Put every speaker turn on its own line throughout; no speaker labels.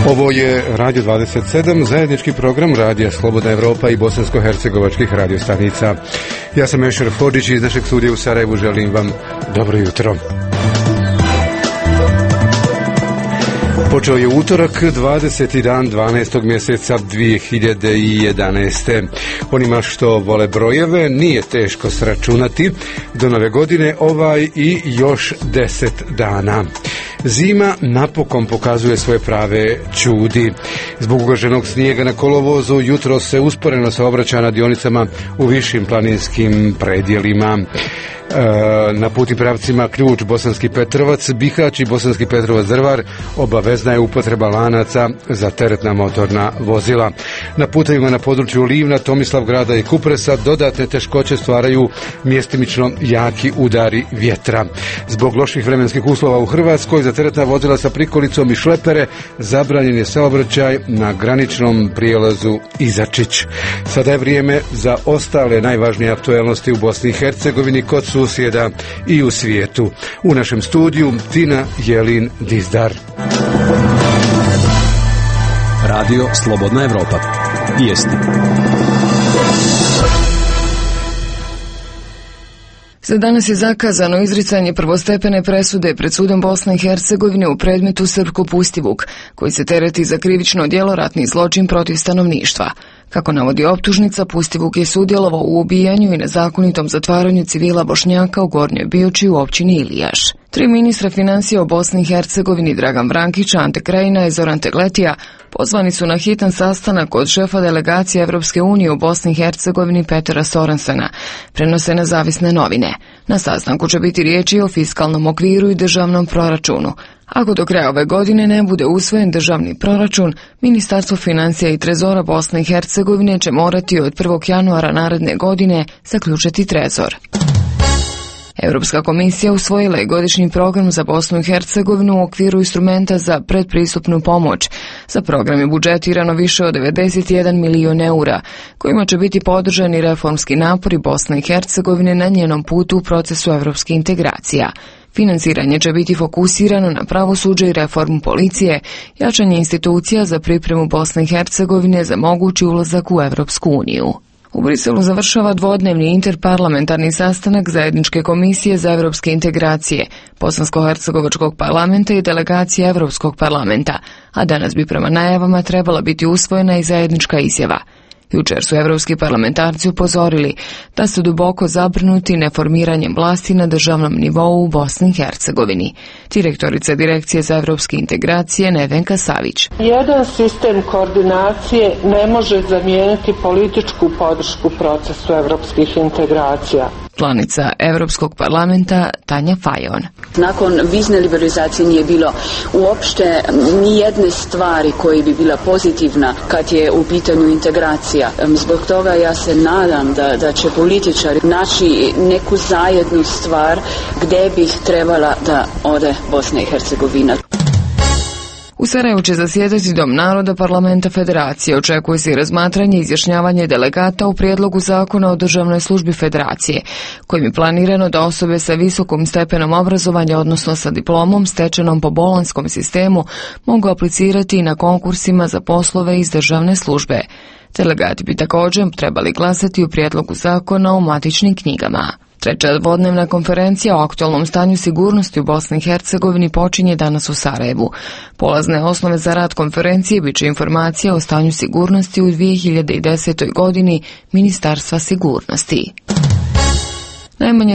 Ovo je Radio 27, zajednički program Radija Slobodna Evropa i bosansko-hercegovačkih radiostanica. Ja sam Ešer Fodić i iz našeg studija u Sarajevu želim vam dobro jutro. Počeo je utorak, 20. dan 12. mjeseca 2011. Onima što vole brojeve nije teško sračunati do nove godine i još 10 dana. Zima napokon pokazuje svoje prave ćudi. Zbog ugroženog snijega na kolovozu jutro se usporeno saobraća na dionicama u višim planinskim predjelima. Na putnim pravcima Ključ Bosanski Petrovac, Bihać i Bosanski Petrovac Drvar obavezna je upotreba lanaca za teretna motorna vozila. Na putevima na području Livna, Tomislavgrada i Kupresa dodatne teškoće stvaraju mjestimično jaki udari vjetra. Zbog loših vremenskih uslova u Hrvatskoj za teretna vozila sa prikolicom i šlepere zabranjen je saobraćaj na graničnom prijelazu Izačić. Sada je vrijeme za ostale najvažnije aktualnosti u Bosni i Hercegovini, kod susjeda i u svijetu. U našem studiju Tina Jelin Dizdar.
Radio Slobodna Evropa. Vijesti.
Za danas je zakazano izricanje prvostepene presude pred sudom Bosne i Hercegovine u predmetu Srpko Pustivuk, koji se tereti za krivično djelo ratni zločin protiv stanovništva. Kako navodi optužnica, Pustivuk je sudjelovao u ubijanju i nezakonitom zatvaranju civila Bošnjaka u Gornjoj Bioči u općini Ilijaš. 3 ministra financija u Bosni i Hercegovini, Dragan Brankić, Ante Krajina i Zoran Tegletija, pozvani su na hitan sastanak od šefa delegacije Evropske unije u Bosni i Hercegovini Petera Sorensena, prenose nezavisne novine. Na sastanku će biti riječi o fiskalnom okviru i državnom proračunu. Ako do kraja ove godine ne bude usvojen državni proračun, Ministarstvo financija i trezora Bosne i Hercegovine će morati od 1. januara naredne godine zaključiti trezor. Europska komisija usvojila je godišnji program za Bosnu i Hercegovinu u okviru instrumenta za predpristupnu pomoć. Za program je budžetirano više od 91 milion eura, kojima će biti podržani reformski napori Bosne i Hercegovine na njenom putu u procesu evropskih integracija. Financiranje će biti fokusirano na pravosuđe i reformu policije, jačanje institucija za pripremu Bosne i Hercegovine za mogući ulazak u Evropsku uniju. U Briselu završava dvodnevni interparlamentarni sastanak Zajedničke komisije za evropske integracije, Bosansko-hercegovačkog parlamenta i delegacije Evropskog parlamenta, a danas bi prema najavama trebala biti usvojena i zajednička izjava. Jučer su evropski parlamentarci upozorili da su duboko zabrinuti neformiranjem vlasti na državnom nivou u Bosni i Hercegovini. Direktorica Direkcije za evropske integracije Nevenka Savić.
Jedan sistem koordinacije ne može zamijeniti političku podršku procesu evropskih integracija.
Članica Evropskog parlamenta Tanja Fajon.
Nakon vizne liberalizacije nije bilo uopšte ni jedne stvari koja bi bila pozitivna kad je u pitanju integracija. Zbog toga ja se nadam da će političari naći neku zajednu stvar gdje bi trebala da ode Bosna i Hercegovina.
U Sarajevu će zasjedati Dom naroda Parlamenta Federacije. Očekuje se i razmatranje i izjašnjavanje delegata u prijedlogu zakona o državnoj službi Federacije, kojim je planirano da osobe sa visokom stepenom obrazovanja, odnosno sa diplomom stečenom po bolonjskom sistemu, mogu aplicirati na konkursima za poslove iz državne službe. Delegati bi također trebali glasati u prijedlogu zakona o matičnim knjigama. Treća dvodnevna konferencija o aktualnom stanju sigurnosti u Bosni i Hercegovini počinje danas u Sarajevu. Polazne osnove za rad konferencije biće informacija o stanju sigurnosti u 2010. godini Ministarstva sigurnosti. Najmanje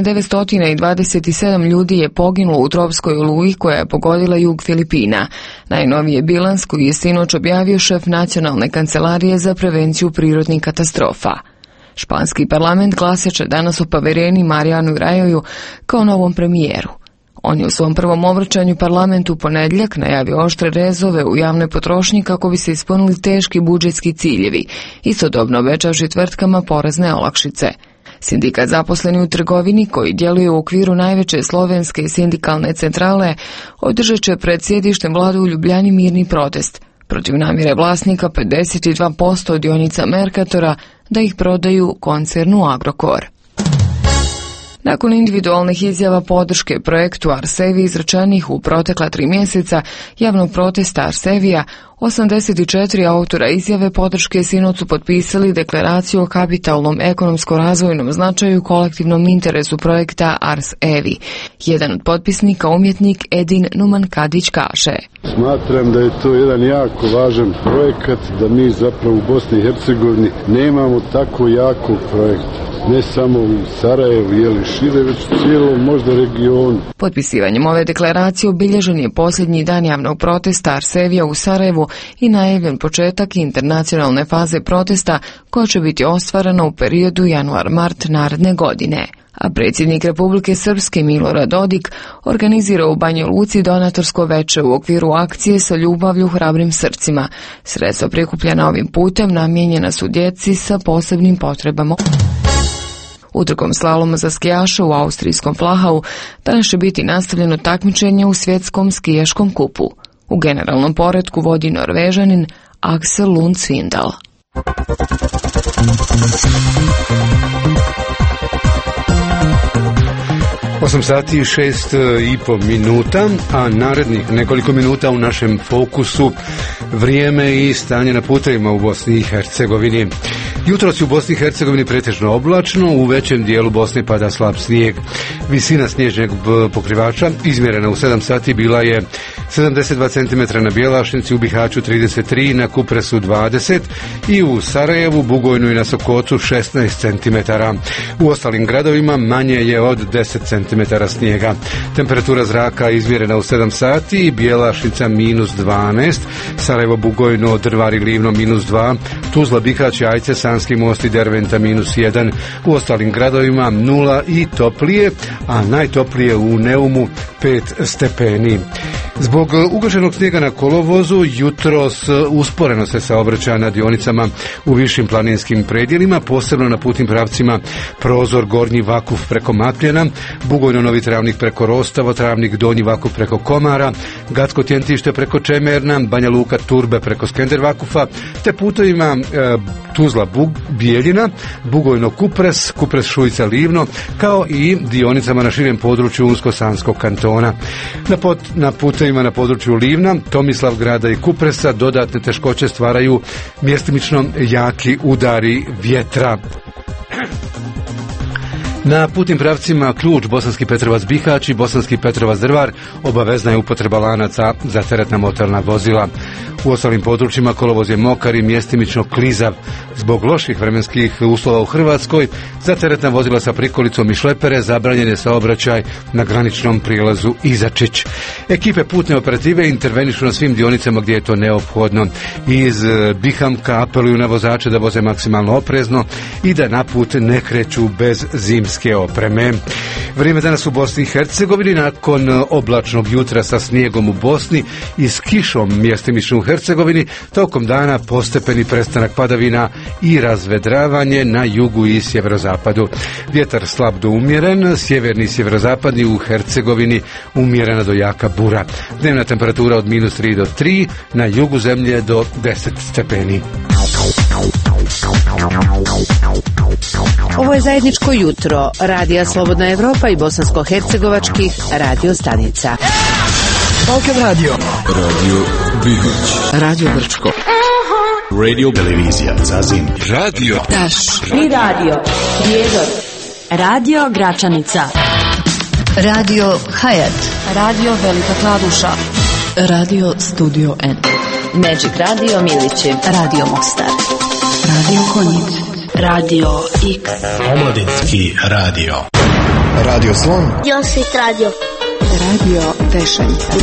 927 ljudi je poginulo u tropskoj oluji koja je pogodila jug Filipina. Najnoviji je bilans koji je sinoć objavio šef Nacionalne kancelarije za prevenciju prirodnih katastrofa. Španski parlament glasat će danas o Pavereni Marijanu Rajoju kao novom premijeru. On je u svom prvom obraćanju parlamentu u ponedjeljak najavio oštre rezove u javnoj potrošnji kako bi se ispunili teški budžetski ciljevi, istodobno obećavši tvrtkama porezne olakšice. Sindikat zaposleni u trgovini, koji djeluje u okviru najveće slovenske sindikalne centrale, održat će pred sjedištem vlade u Ljubljani mirni protest protiv namjere vlasnika 52% dionica Mercatora da ih prodaju koncernu Agrokor. Nakon individualnih izjava podrške projektu Arsevi izrečenih u protekla 3 mjeseca javnog protesta Arsevija, 84 autora izjave podrške sinoć su potpisali deklaraciju o kapitalnom ekonomsko-razvojnom značaju kolektivnom interesu projekta Ars Evi. Jedan od potpisnika, umjetnik Edin Numan-Kadić, kaže:
Smatram da je to jedan jako važan projekat, da mi zapravo u Bosni i Hercegovini nemamo tako jakog projekta. Ne samo u Sarajevu ili šire, već u cijelom možda regionu.
Potpisivanjem ove deklaracije obilježen je posljednji dan javnog protesta Ars Evija u Sarajevu i najavljen početak internacionalne faze protesta koja će biti ostvarena u periodu januar-mart naredne godine. A predsjednik Republike Srpske Milorad Dodik organizira u Banja Luci donatorsko veče u okviru akcije Sa ljubavlju hrabrim srcima. Sredstva prikupljena ovim putem namijenjena su djeci sa posebnim potrebama. Utrkom slaloma za skijaša u austrijskom Flachau danas će biti nastavljeno takmičenje u svjetskom skijaškom kupu. U generalnom poretku vodi Norvežanin Aksel Lund Svindal.
8 sati i 6,5 minuta, a narednih nekoliko minuta u našem fokusu vrijeme i stanje na putevima u Bosni i Hercegovini. Jutros u Bosni i Hercegovini pretežno oblačno, u većem dijelu Bosne pada slab snijeg. Visina snježnog pokrivača izmjerena u 7 sati bila je 72 cm na Bjelašnici, u Bihaću 33, na Kupresu 20 i u Sarajevu, Bugojnu i na Sokocu 16 cm. U ostalim gradovima manje je od 10 cm snijega. Temperatura zraka izmjerena u 7 sati, Bjelašnica -12, Sarajevo, Bugojno, Drvar i Livno -2, Tuzla, Bihać, Jajce, Sanski Most i Derventa -1. U ostalim gradovima 0 i toplije, a najtoplije u Neumu 5 stepeni. Zbog ugroženog snijega na kolovozu jutros usporeno se saobraćaja na dionicama u višim planinskim predjelima, posebno na putnim pravcima Prozor, Gornji Vakuf preko Matljena, Bugojno, Novi Travnik preko Rostava, Travnik, Donji Vakuf preko Komara, Gatsko Tjentište preko Čemerna, Banja Luka, Turbe preko Skender Vakufa, te putovima Tuzla, Bijeljina, Bugojno, Kupres, Kupres, Šujica, Livno, kao i dionicama na širem području Unsko-Sanskog kantona. Na putevima na području Livna, Tomislavgrada i Kupresa dodatne teškoće stvaraju mjestimično jaki udari vjetra. Na putnim pravcima Ključ, Bosanski Petrovac Bihać i Bosanski Petrovac Drvar obavezna je upotreba lanaca za teretna motorna vozila. U ostalim područjima kolovoz je mokar i mjestimično klizav. Zbog loših vremenskih uslova u Hrvatskoj za teretna vozila sa prikolicom i šlepere zabranjen je saobraćaj na graničnom prijelazu Izačić. Ekipe putne operative intervenišu na svim dionicama gdje je to neophodno. Iz Bihamka apeluju na vozače da voze maksimalno oprezno i da na put ne kreću bez zimske opreme. Vrijeme danas u Bosni i Hercegovini nakon oblačnog jutra sa snijegom u Bosni i s kišom mjestimično u Hercegovini, tokom dana postepeni prestanak padavina i razvedravanje na jugu i sjeverozapadu. Vjetar slab do umjeren, sjeverni i sjeverozapadni, u Hercegovini umjerena do jaka bura. Dnevna temperatura od -3 do 3, na jugu zemlje do 10 stepeni.
Ovo je zajedničko jutro Radija Slobodna Evropa i bosansko-hercegovačkih radio stanica.
Balkan Radio, Radio Bihać, Radio Brčko, Radio Televizija Zazin, Radio
Taš i Radio Prijedor, Radio Gračanica, Radio Hayat, Radio Velika Kladuša, Radio Studio N, Magic Radio Milići, Radio Mostar, Radio Konjic, Radio X,
Omladinski radio, Radio Slon,
Josit Radio,
Radio Tešenica,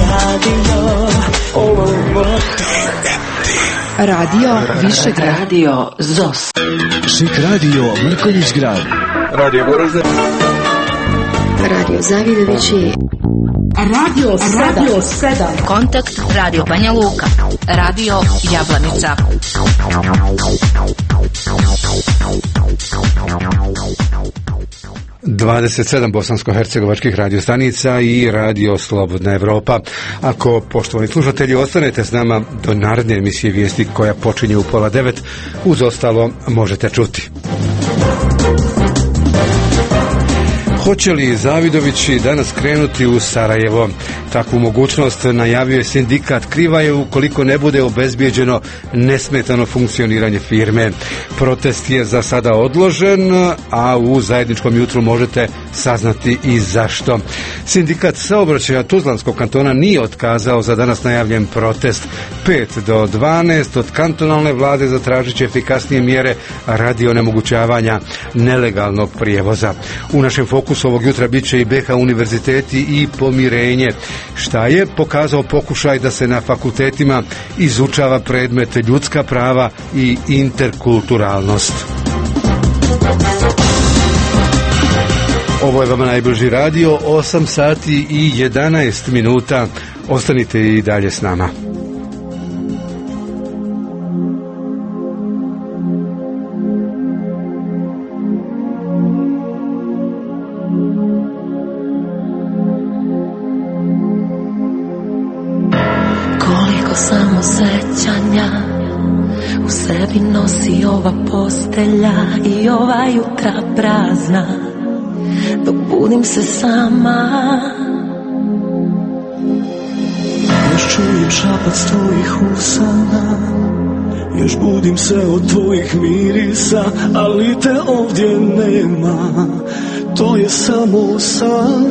Radio Višeg, Radio ZOS,
Šik Radio Mrkonjić Grad, Radio Goražde,
Radio Zavidovići,
Radio 7, Kontakt Radio Banja Luka, Radio Jablanica,
...27 bosansko-hercegovačkih radiostanica i Radio Slobodna Evropa. Ako, poštovani slušatelji, ostanete s nama do naredne emisije vijesti koja počinje u 8:30, uz ostalo možete čuti. Hoće li Zavidovići danas krenuti u Sarajevo? Takvu mogućnost najavio sindikat Krivaje ukoliko ne bude obezbijeđeno nesmetano funkcioniranje firme. Protest je za sada odložen, a u zajedničkom jutru možete saznati i zašto. Sindikat saobraćaja Tuzlanskog kantona nije otkazao za danas najavljen protest. 5 do 12 od kantonalne vlade zatražit će efikasnije mjere radi onemogućavanja nelegalnog prijevoza. U našem fokusu ovog jutra bit će i BH univerziteti i pomirenje. Šta je pokazao pokušaj da se na fakultetima izučava predmet ljudska prava i interkulturalnost. Ovo je vama najbliži radio, 8 sati i 11 minuta. Ostanite i dalje s nama.
Koliko samosećanja u sebi nosi ova postelja i ova jutra prazna, dok budim se sama.
Još čujem šapac tvojih usana, još budim se od tvojih mirisa, ali te ovdje nema, to je samo san.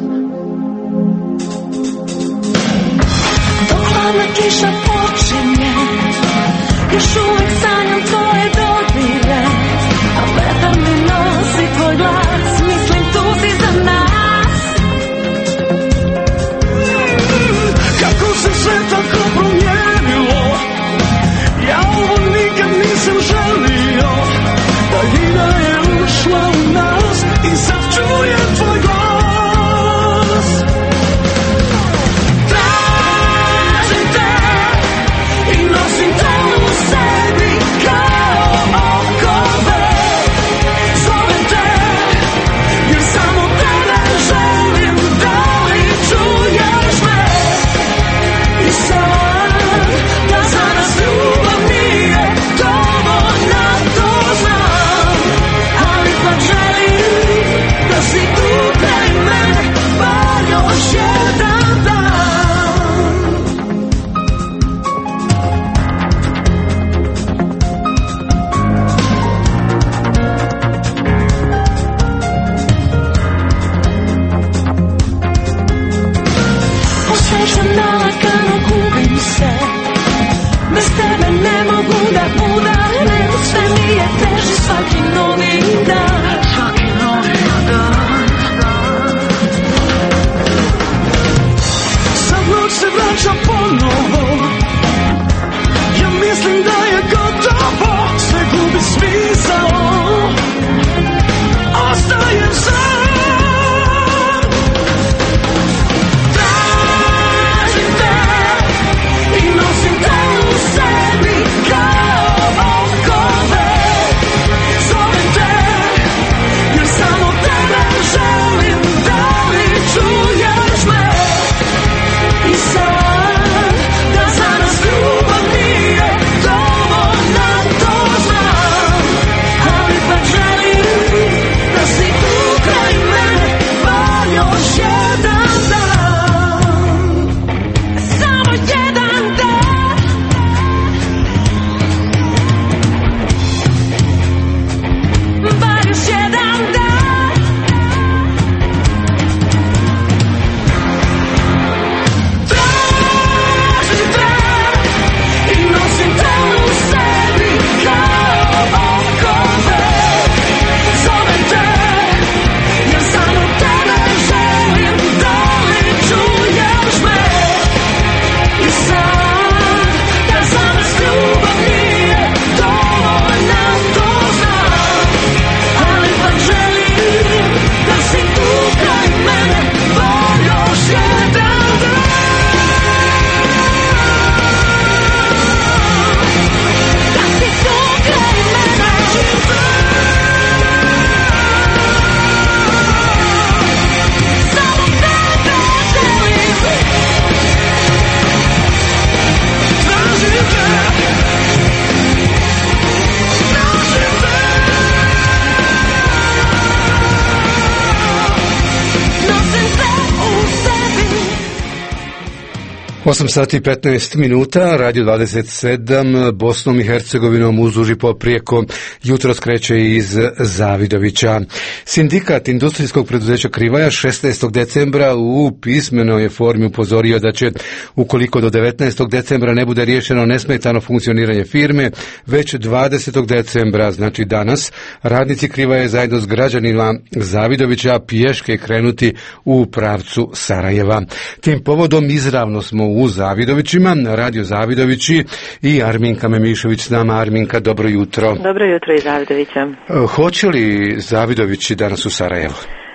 Dok hladna kiša počinje, još uvijek sanjam tvoje dodire, a vetar mi nosi tvoj glas, mislim tu si za nas.
Kako se sve tako promijenilo, ja ovo nikad nisam želio, daljina je ušla u nas i sad čujem tvoj glas. Tražim te i nosim te u sebi,
8 sati i 15 minuta, Radio 27, Bosnom i Hercegovinom uzduž i poprijeko, jutro skreće iz Zavidovića. Sindikat industrijskog preduzeća Krivaja 16. decembra u pismenoj formi upozorio da će, ukoliko do 19. decembra ne bude riješeno nesmetano funkcioniranje firme, već 20. decembra, znači danas, radnici Krivaje zajedno s građanima Zavidovića pješke krenuti u pravcu Sarajeva. Tim povodom izravno smo u Zavidovićima, Radio Zavidovići i Arminka Memišović s nama. Arminka, dobro jutro.
Dobro jutro iz Zavidovića.
Hoće li Zavidovići danas u Sarajevo?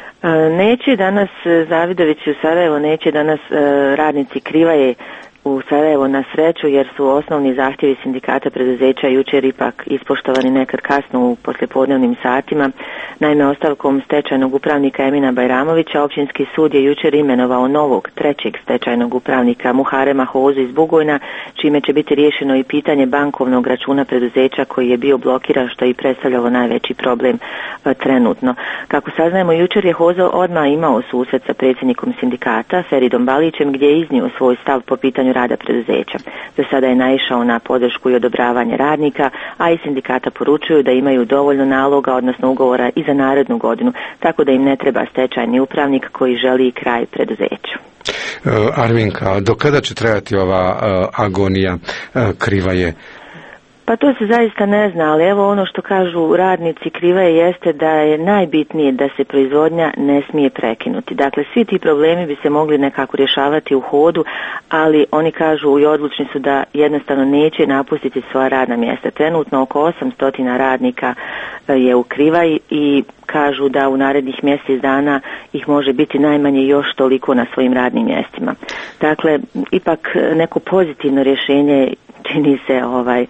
Neće danas Zavidovići u Sarajevo, neće danas radnici Krivaje u Sarajevo na sreću, jer su osnovni zahtjevi sindikata preduzeća jučer ipak ispoštovani nekad kasno u poslijepodnevnim satima. Naime, ostavkom stečajnog upravnika Emina Bajramovića, općinski sud je jučer imenovao novog, trećeg stečajnog upravnika Muharema Hozu iz Bugojna, čime će biti riješeno i pitanje bankovnog računa preduzeća koji je bio blokiran, što je i predstavljalo najveći problem trenutno. Kako saznajemo, jučer je Hozo odmah imao susret sa predsjednikom sindikata Feridom Balićem, gdje je iznio svoj stav po pitanju rada preduzeća. Do sada je naišao na podršku i odobravanje radnika, a i sindikata poručuju da imaju dovoljno naloga, odnosno ugovora i za narednu godinu, tako da im ne treba stečajni upravnik koji želi kraj preduzeću.
Arminka, do kada će trajati ova agonija Krivaje?
Pa to se zaista ne zna, ali evo ono što kažu radnici Krivaje jeste da je najbitnije da se proizvodnja ne smije prekinuti. Dakle, svi ti problemi bi se mogli nekako rješavati u hodu, ali oni kažu i odlučni su da jednostavno neće napustiti svoja radna mjesta. Trenutno oko 800 radnika je u Krivaji i kažu da u narednih mjesec dana ih može biti najmanje još toliko na svojim radnim mjestima. Dakle, ipak neko pozitivno rješenje čini se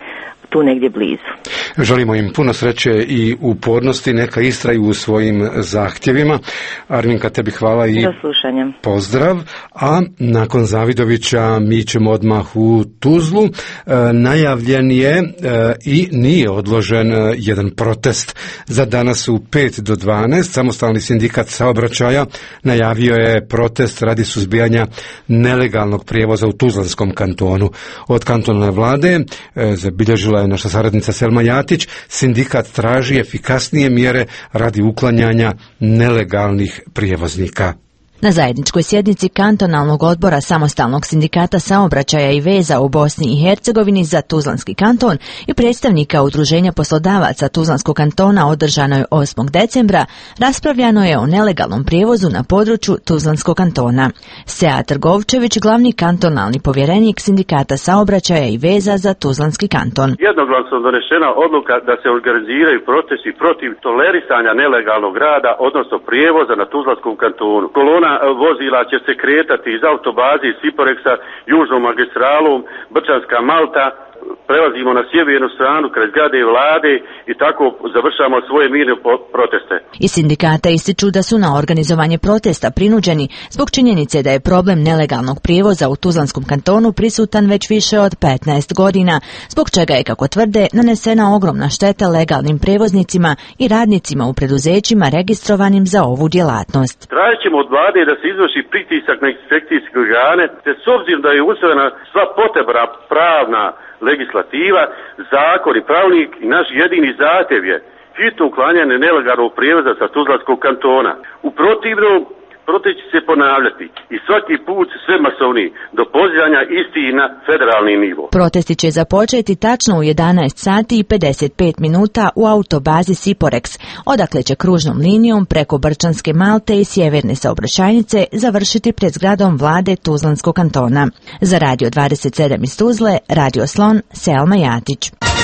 tu negdje blizu.
Želimo im puno sreće i upornosti, neka istraju u svojim zahtjevima. Arminka, tebi hvala i pozdrav. A nakon Zavidovića mi ćemo odmah u Tuzlu. Najavljen je i nije odložen jedan protest za danas u 5 do 12. Samostalni sindikat saobraćaja najavio je protest radi suzbijanja nelegalnog prijevoza u Tuzlanskom kantonu. Od kantonalne vlade zabilježila je naša saradnica Selma Jatić, sindikat traži efikasnije mjere radi uklanjanja nelegalnih prijevoznika.
Na zajedničkoj sjednici kantonalnog odbora samostalnog sindikata saobraćaja i veza u Bosni i Hercegovini za Tuzlanski kanton i predstavnika Udruženja poslodavaca Tuzlanskog kantona održanoj 8. decembra raspravljano je o nelegalnom prijevozu na području Tuzlanskog kantona. Sead Trgovčević, glavni kantonalni povjerenik sindikata saobraćaja i veza za Tuzlanski kanton.
Jednoglasno donešena odluka da se organiziraju protesti protiv tolerisanja nelegalnog rada, odnosno prijevoza na Tuzlanskom kantonu. Kolona vozila će se kretati iz autobaze iz Siporeksa južnom magistralom Brčanska Malta, prelazimo na sjevernu stranu kraj zgrade vlade i tako završamo svoje mirne proteste.
Iz sindikata ističu da su na organizovanje protesta prinuđeni zbog činjenice da je problem nelegalnog prijevoza u Tuzlanskom kantonu prisutan već više od 15 godina, zbog čega je, kako tvrde, nanesena ogromna šteta legalnim prijevoznicima i radnicima u preduzećima registrovanim za ovu djelatnost.
Tražit ćemo od vlade da se izvrši pritisak na inspekcijske organe, te s obzirom da je usvojena sva potrebna pravna legislativa, zakon i pravnik, i naš jedini zahtjev je hitno uklanjanje nelegalnog prijevoza sa Tuzlanskog kantona. U protivnom, protest će se ponavljati i svaki put sve masovniji do pozivanja isti na federalni nivo.
Protesti će započeti tačno u 11 sati i 55 minuta u autobazi Siporeks, odakle će kružnom linijom preko Brčanske Malte i sjeverne saobraćajnice završiti pred zgradom vlade Tuzlanskog kantona. Za Radio 27 iz Tuzle, Radio Slon, Selma Jatić.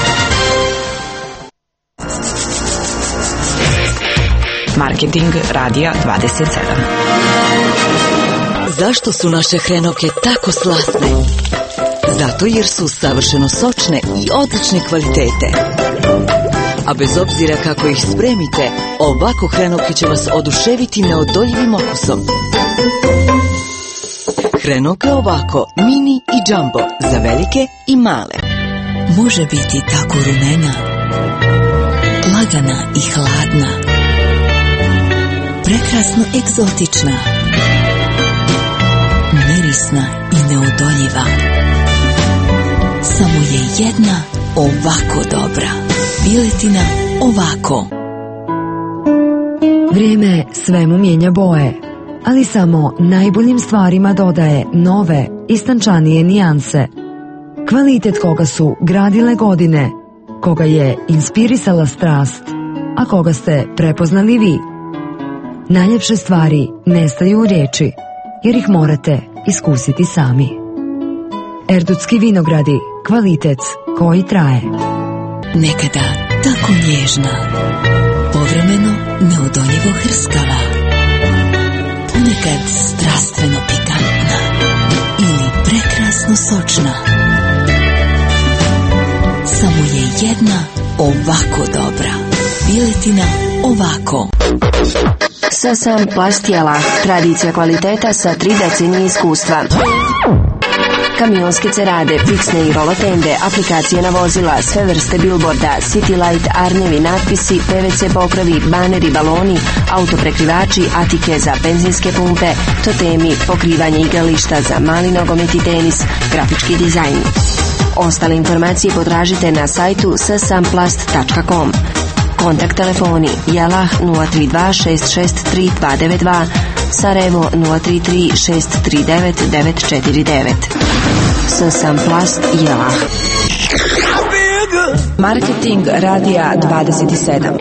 Marketing Radija 27.
Zašto su naše hrenovke tako slatne? Zato jer su savršeno sočne i odlične kvalitete. A bez obzira kako ih spremite, ovako hrenovke će vas oduševiti neodoljivim okusom. Hrenovke ovako, mini i jumbo, za velike i male. Može biti tako rumena, lagana i hladna, prekrasno egzotična, nezavisna i neodoljiva. Samo je jedna ovako dobra. Piletina ovako.
Vrijeme svemu mijenja boje, ali samo najboljim stvarima dodaje nove, istančanije nijanse. Kvalitet koga su gradile godine, koga je inspirisala strast, a koga ste prepoznali vi. Najljepše stvari nestaju u riječi, jer ih morate iskusiti sami. Erdutski vinogradi, kvalitet koji traje.
Nekada tako nježna, povremeno neodoljivo hrskava, ponekad strastveno pikantna ili prekrasno sočna. Samo je jedna ovako dobra. Piletina ovako.
Sasam plastijala, tradicija kvaliteta sa 3 decenije iskustva. Kamionske cerade, fiksne i rolotende, aplikacije na vozila, sve vrste billboarda, city light, arnjevi, natpisi, PVC pokrovi, baneri, baloni, autoprekrivači, atike za benzinske pumpe, totemi, pokrivanje igrališta za mali nogomet i tenis, grafički dizajn. Ostale informacije potražite na sajtu sasamplast.com. Kontakt telefoni Jelah 032 663 292, Sarajevo 033 639 949. Sasamplast Jelah.
Marketing radija 27.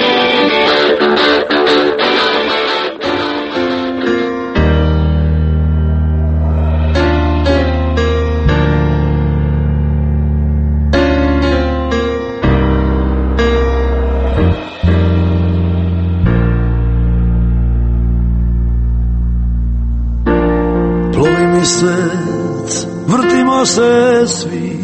Mjesec, vrtimo se svi.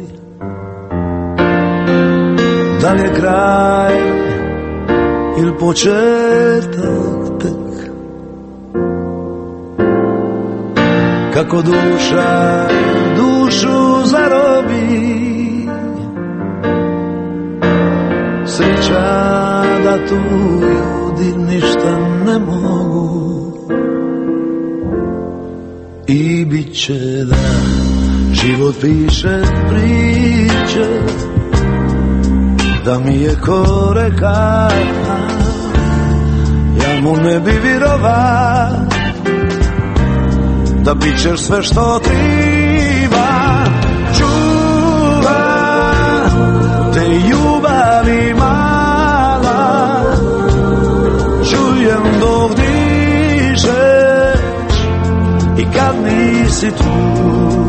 Da li je kraj ili početak tek? Kako duša dušu zarobi, sreća da tu ljudi ništa ne mogu. I bit će da život piše priče, da mi je ko reka, ja mu ne bi virova, da bit ćeš sve što triba. Čuva te ljubavi mala, čujem dok dišeš i kad nisi tu.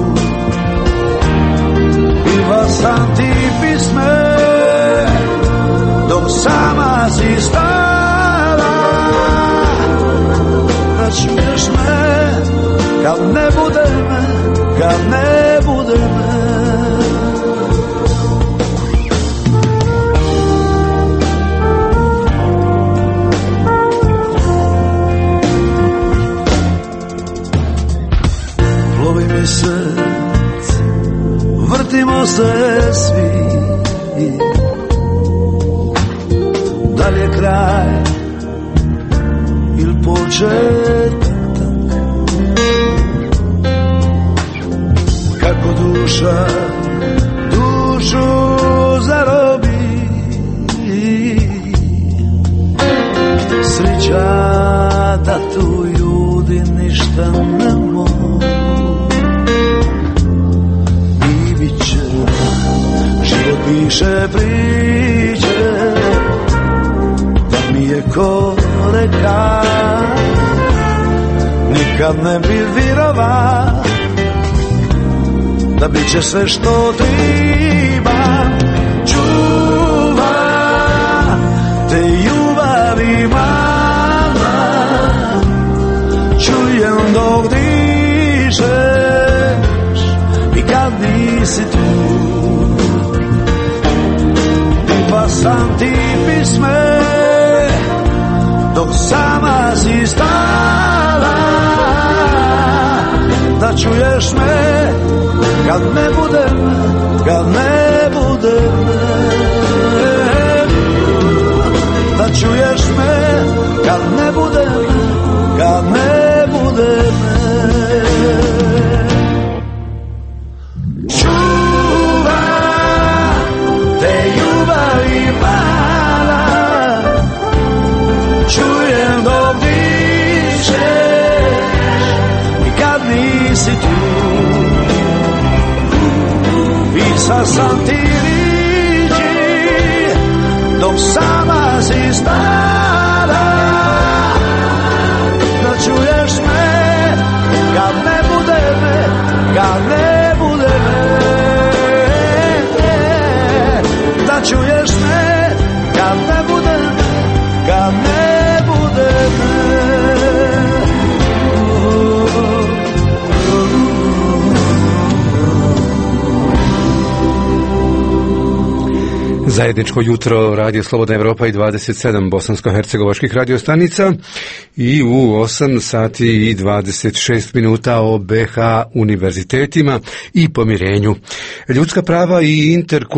Piva sam ti pisme dok sama si stala, da čuješ me kad ne bude me, kad ne bude me. Plovi mjesec, vrtimo se svi. Da li je kraj ili početak? Kako duša dušu zarobi, sreća da tu ljudi ništa ne mogu. I bit će život piše priče, da mi je ko reka, nikad ne bi virova, da bit će sve što treba. Čuva te ljubavi mala, čujem dok dišeš i kad nisi tu. Pa sam ti pisme dok sama si stala, da čuješ me kad ne bude me, kad ne bude me. Da čuješ me kad ne bude me, kad ne bude me. si tu. Pisao sam ti riječi dok sama si stala, da čuješ me kad ne bude me, kad ne bude me, da čuješ me kad ne bude me, kad ne bude me.
Zajedničko jutro Radio Slobodna Evropa i 27 bosansko-hercegovačkih radiostanica i u 8 sati i 26 minuta o BH univerzitetima i pomirenju. Ljudska prava i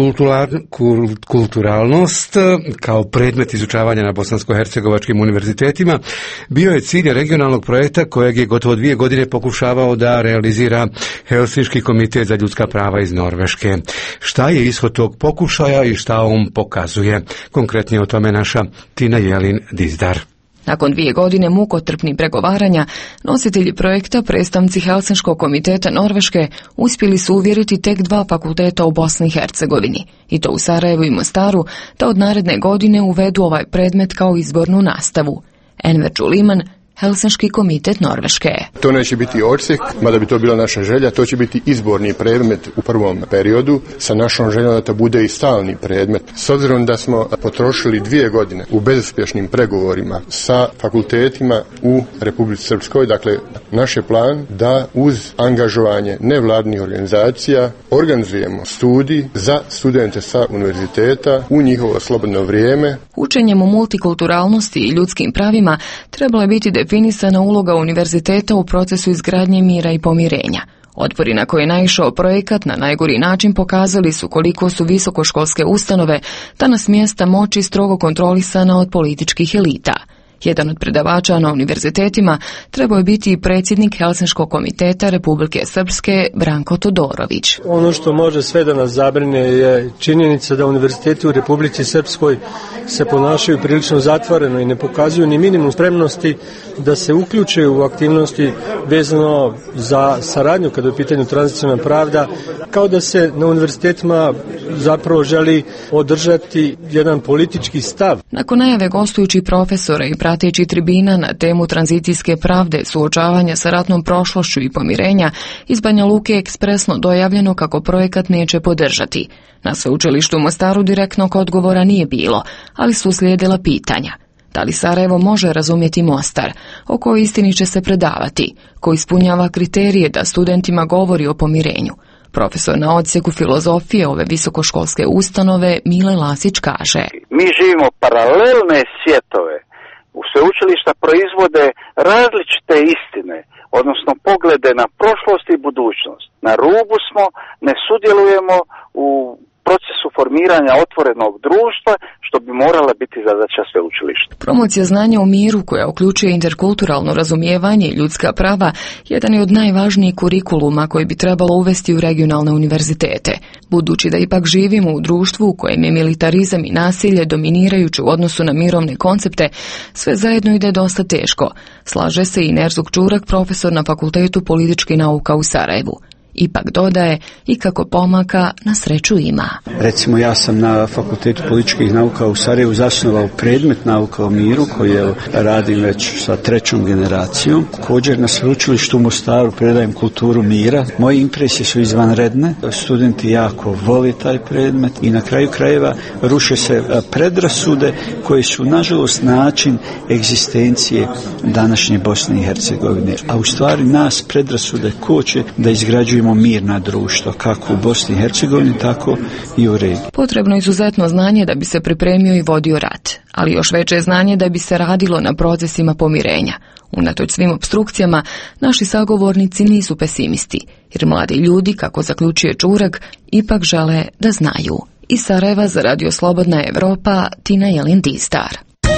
interkulturalnost kao predmet izučavanja na bosansko-hercegovačkim univerzitetima bio je cilj regionalnog projekta kojeg je gotovo 2 godine pokušavao da realizira Helsinški komitet za ljudska prava iz Norveške. Šta je ishod tog pokušaja i šta on pokazuje? Konkretnije o tome naša Tina Jelin Dizdar.
Nakon 2 godine mukotrpnih pregovaranja, nositelji projekta, predstavnici Helsinškog komiteta Norveške, uspjeli su uvjeriti tek 2 fakulteta u Bosni i Hercegovini, i to u Sarajevu i Mostaru, da od naredne godine uvedu ovaj predmet kao izbornu nastavu. Enver Čuliman, Helsinški komitet Norveške.
To neće biti odsjek, mada bi to bila naša želja, to će biti izborni predmet u prvom periodu, sa našom željom da to bude i stalni predmet. S obzirom da smo potrošili 2 godine u bezuspješnim pregovorima sa fakultetima u Republici Srpskoj, dakle, naš je plan da uz angažovanje nevladnih organizacija organizujemo studij za studente sa univerziteta u njihovo slobodno vrijeme.
Učenjem o multikulturalnosti i ljudskim pravima trebala je biti definisana uloga univerziteta u procesu izgradnje mira i pomirenja. Otpori na koje je naišao projekat na najgori način pokazali su koliko su visokoškolske ustanove danas mjesta moći strogo kontrolisana od političkih elita. Jedan od predavača na univerzitetima trebao je biti i predsjednik Helsinškog komiteta Republike Srpske Branko Todorović.
Ono što može sve da nas zabrine je činjenica da univerziteti u Republici Srpskoj se ponašaju prilično zatvoreno i ne pokazuju ni minimum spremnosti da se uključe u aktivnosti vezano za saradnju kada je u pitanju tranzicijna pravda, kao da se na univerzitetima zapravo želi održati jedan politički stav.
Nakon najave gostujućih profesora i prateći tribina na temu tranzicijske pravde, suočavanja sa ratnom prošlošću i pomirenja, iz Banja Luke je ekspresno dojavljeno kako projekat neće podržati. Na sveučilištu u Mostaru direktnog odgovora nije bilo, ali su uslijedila pitanja. Da li Sarajevo može razumjeti Mostar, o kojoj istini će se predavati, ko ispunjava kriterije da studentima govori o pomirenju? Profesor na odsjeku filozofije ove visokoškolske ustanove Mile Lasić kaže:
Mi živimo paralelne svjetove. U sveučilišta proizvode različite istine, odnosno poglede na prošlost i budućnost. Na rubu smo, ne sudjelujemo u procesu formiranja otvorenog društva, što bi morala biti zadaća sveučilišta.
Promocija znanja o miru, koja uključuje interkulturalno razumijevanje i ljudska prava, jedan je od najvažnijih kurikuluma koji bi trebalo uvesti u regionalne univerzitete. Budući da ipak živimo u društvu u kojem je militarizam i nasilje dominirajući u odnosu na mirovne koncepte, sve zajedno ide dosta teško. Slaže se i Nerzuk Čurak, profesor na Fakultetu političkih nauka u Sarajevu. Ipak dodaje i kako pomaka na sreću ima.
Recimo, ja sam na Fakultetu političkih nauka u Sarajevu zasnovao predmet nauka o miru koji radim već sa 3. generacijom. Također na sveučilištu u Mostaru predajem kulturu mira. Moje impresije su izvanredne. Studenti jako vole taj predmet i na kraju krajeva ruše se predrasude koje su nažalost način egzistencije današnje Bosne i Hercegovine. A u stvari nas predrasude koče da izgrađujemo mirna društva, kako u Bosni i Hercegovini, tako i u regiji.
Potrebno je izuzetno znanje da bi se pripremio i vodio rat, ali još veće znanje da bi se radilo na procesima pomirenja. Unatoč svim opstrukcijama, naši sagovornici nisu pesimisti, jer mladi ljudi, kako zaključuje Čurak, ipak žele da znaju. Iz Sarajeva za Radio Slobodna Evropa, Tina Jelin Dizdar.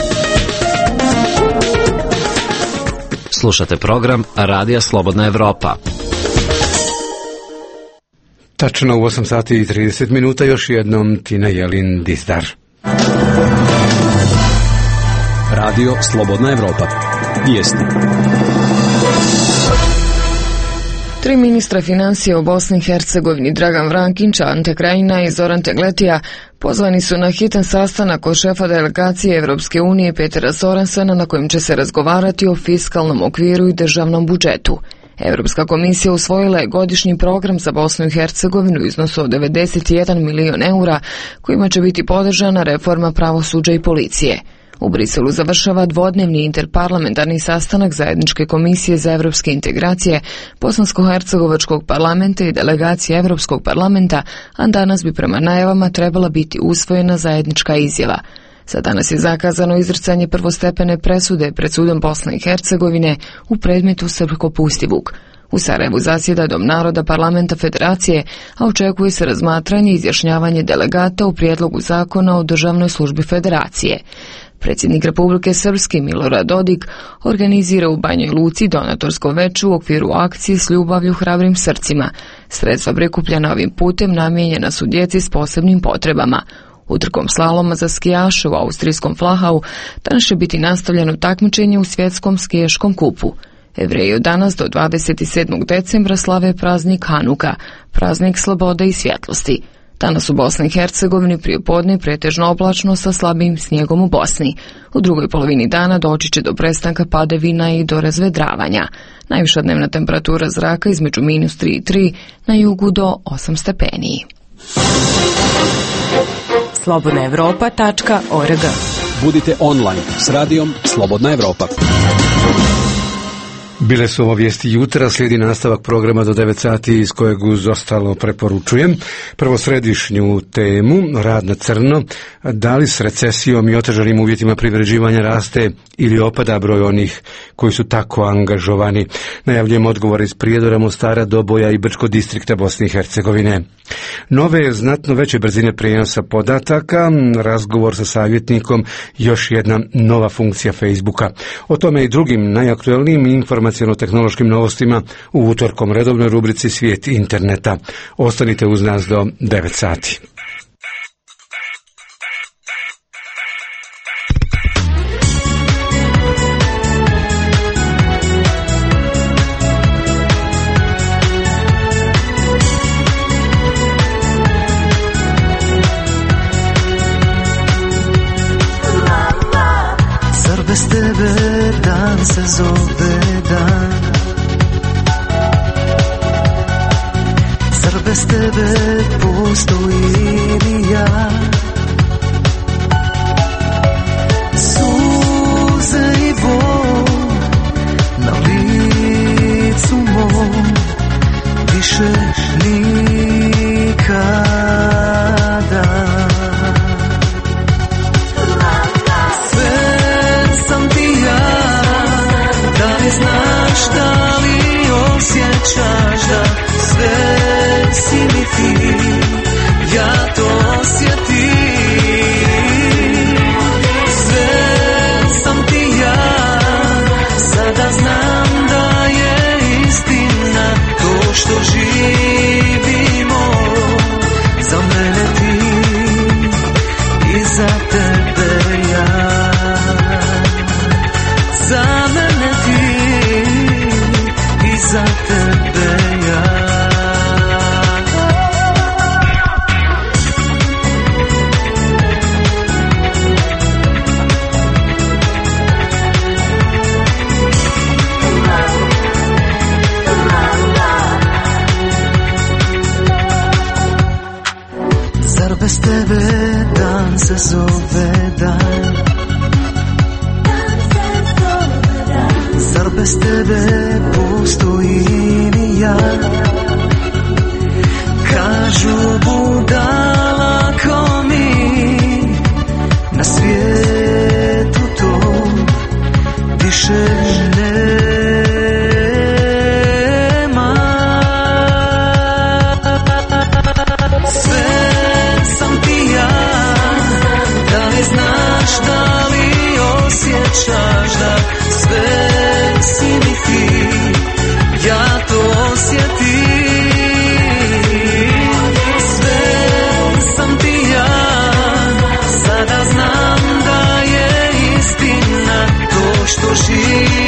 Slušate program Radija Slobodna Evropa.
Tačno u 8 sati i 30 minuta još jednom Tina Jelin Dizdar.
Radio Slobodna Evropa. Vijesti.
Tri ministra financija u Bosni i Hercegovini, Dragan Vrankinč, Ante Krajina i Zoran Tegletija, pozvani su na hitan sastanak kod šefa delegacije Evropske unije Petera Sorensena, na kojem će se razgovarati o fiskalnom okviru i državnom budžetu. Evropska komisija usvojila je godišnji program za Bosnu i Hercegovinu u iznosu od 91 milion eura, kojima će biti podržana reforma pravosuđa i policije. U Briselu završava dvodnevni interparlamentarni sastanak Zajedničke komisije za evropske integracije, Bosansko-hercegovačkog parlamenta i delegacije Evropskog parlamenta, a danas bi prema najavama trebala biti usvojena zajednička izjava. Za danas je zakazano izricanje prvostepene presude pred sudom Bosne i Hercegovine u predmetu Srpko Pustivuk. U Sarajevu zasjeda Dom naroda parlamenta federacije, a očekuje se razmatranje i izjašnjavanje delegata u prijedlogu zakona o državnoj službi federacije. Predsjednik Republike Srpske Milorad Dodik organizira u Banjoj Luci donatorsko veče u okviru akcije S ljubavlju hrabrim srcima. Sredstva prikupljena ovim putem namijenjena su djeci s posebnim potrebama. Utrkom slaloma za skijaše u austrijskom Flachau danas će biti nastavljeno takmičenje u svjetskom skijaškom kupu. Jevreji od danas do 27. decembra slave praznik Hanuka, praznik slobode i svjetlosti. Danas u Bosni i Hercegovini prijepodne pretežno oblačno sa slabim snijegom u Bosni. U drugoj polovini dana doći će do prestanka padavina i do razvedravanja. Najviša dnevna temperatura zraka između -3 i 3, na jugu do 8 stepeni.
slobodnaevropa.org.
Budite online s radijom Slobodna Evropa.
Bile su ovo vijesti jutra, slijedi nastavak programa do 9 sati iz kojeg uz ostalo preporučujem. Prvo središnju temu, rad na crno, da li s recesijom i otežanim uvjetima privređivanja raste ili opada broj onih koji su tako angažovani. Najavljujem odgovor iz Prijedora, Mostara, Doboja i Brčkog distrikta Bosne i Hercegovine. Nove, znatno veće brzine prijenosa podataka, razgovor sa savjetnikom, još jedna nova funkcija Facebooka. O tome i drugim najaktuelnijim informaciono-tehnološkim novostima u utorkom redovnoj rubrici Svijet interneta. Ostanite uz nas do 9 sati.
Bez tebe dan se zove dan, zar bez tebe postojim ja? Suze i bol na licu mom više nikada. Znaš da li osjećaš da sve si mi ti, ja to osjetim. Sve sam ti ja, sada znam da je istina to što živimo. Za mene ti i za tebe ja. Za mene ti i za tebe ja. Zar bez tebe dan se zove dan? Zar bez tebe postojim i ja? Kažu budala ko mi, na svijetu to više nema. Sve sam ti ja, da li znaš, da li osjećaš da sve si mi ti, ja to osjetim. Sve sam ti ja, sada znam da je istina to što živim.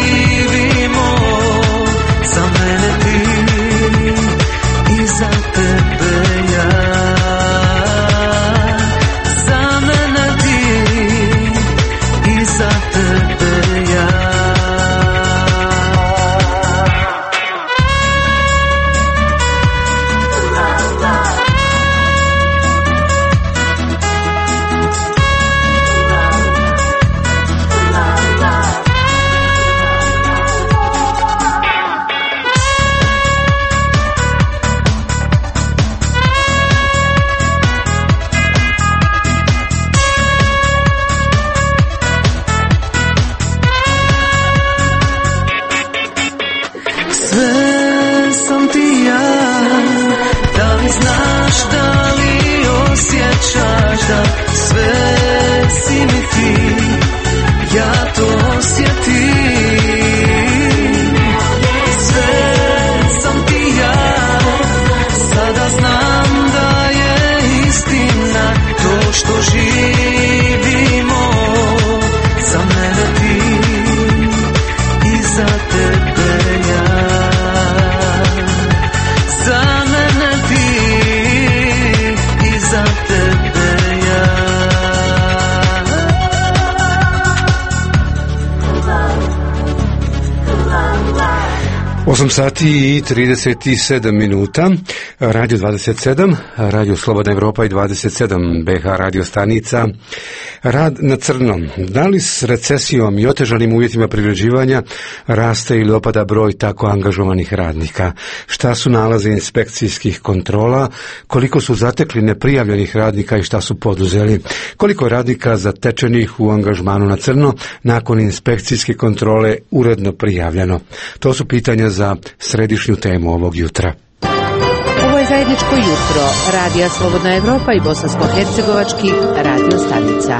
8 sati i 37 minuta, Radio 27, Radio Slobodna Evropa i 27 BH radio stanica. Rad na crno. Da li s recesijom i otežanim uvjetima privređivanja raste ili opada broj tako angažovanih radnika? Šta su nalazi inspekcijskih kontrola? Koliko su zatekli neprijavljenih radnika i šta su poduzeli? Koliko je radnika zatečenih u angažmanu na crno nakon inspekcijske kontrole uredno prijavljeno? To su pitanja za središnju temu ovog jutra.
Ovo je zajedničko jutro Radija Slobodna Evropa i bosansko-hercegovačkih radio stanica.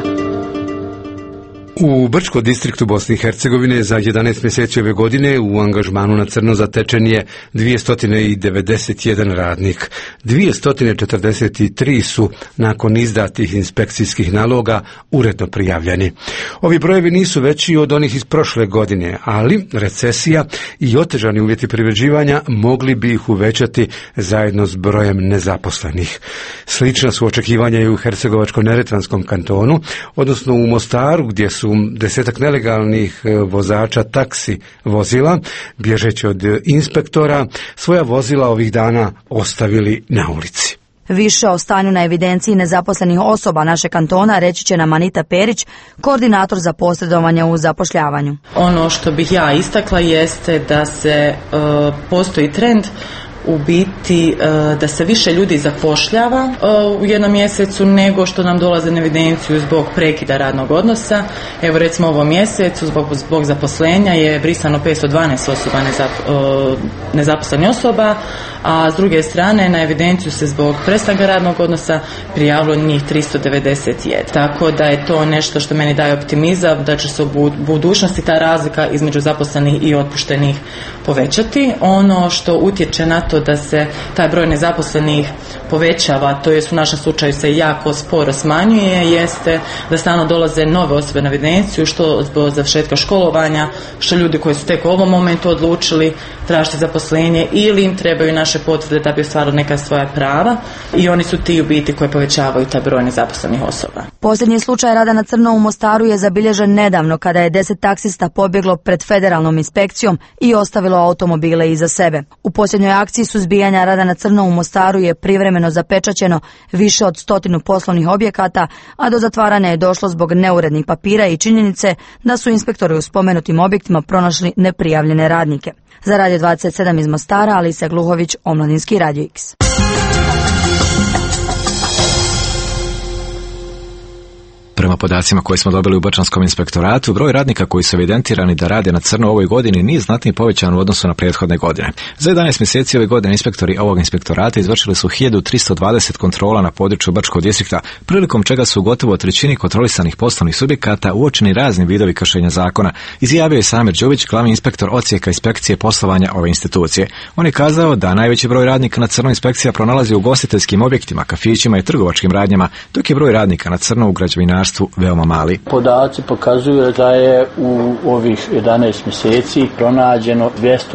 U Brčko distriktu Bosne i Hercegovine za 11 mjeseci ove godine u angažmanu na crno zatečen je 291 radnik. 243 su nakon izdatih inspekcijskih naloga uredno prijavljeni. Ovi brojevi nisu veći od onih iz prošle godine, ali recesija i otežani uvjeti privređivanja mogli bi ih uvećati zajedno s brojem nezaposlenih. Slična su očekivanja i u Hercegovačko-neretvanskom kantonu, odnosno u Mostaru gdje su 10 nelegalnih vozača taksi vozila, bježeći od inspektora, svoja vozila ovih dana ostavili na ulici.
Više o stanju na evidenciji nezaposlenih osoba naše kantona reći će nam Anita Perić, koordinator za posredovanje u zapošljavanju.
Ono što bih ja istakla jeste da se postoji trend u biti da se više ljudi zapošljava u jednom mjesecu nego što nam dolaze na evidenciju zbog prekida radnog odnosa. Evo recimo u ovom mjesecu zbog zaposlenja je brisano 512 osoba nezaposlenih osoba, a s druge strane na evidenciju se zbog prestanka radnog odnosa prijavilo njih 391. Tako da je to nešto što meni daje optimizam da će se u budućnosti ta razlika između zaposlenih i otpuštenih povećati. Ono što utječe na to da se taj broj nezaposlenih povećava, to jest u našem slučaju se jako sporo smanjuje, jeste da stalno dolaze nove osobe na evidenciju, što zbog završetka školovanja, što ljudi koji su tek u ovom momentu odlučili tražiti zaposlenje ili im trebaju naše potvrde da bi ostvarili neka svoja prava, i oni su ti u biti koji povećavaju taj broj nezaposlenih osoba.
Posljednji slučaj rada na crno u Mostaru je zabilježen nedavno kada je 10 taksista pobjeglo pred federalnom inspekcijom i ostavilo automobile iza sebe. U posljednjoj akciji suzbijanja rada na crno u Mostaru je privremeno zapečaćeno više od 100 poslovnih objekata, a do zatvaranja je došlo zbog neurednih papira i činjenice da su inspektori u spomenutim objektima pronašli neprijavljene radnike. Za Radio 27 iz Mostara, Alisa Gluhović, Omladinski Radio X.
Prema podacima koje smo dobili u Brčanskom inspektoratu, broj radnika koji su evidentirani da rade na crno u ovoj godini nije znatnije povećan u odnosu na prethodne godine. Za 11 mjeseci ove godine inspektori ovog inspektorata izvršili su 1320 kontrola na području Brčkog distrikta, prilikom čega su gotovo 1/3 kontrolisanih poslovnih subjekata uočeni razni vidovi kršenja zakona, izjavio je Samir Đuvić, glavni inspektor odsjeka inspekcije poslovanja ove institucije. On je kazao da najveći broj radnika na crno inspekcija pronalazi u ugostiteljskim objektima, kafićima i trgovačkim radnjama, dok je broj radnika na crno u građevinarstvu veoma mali.
Podaci pokazuju da je u ovih 11 mjeseci pronađeno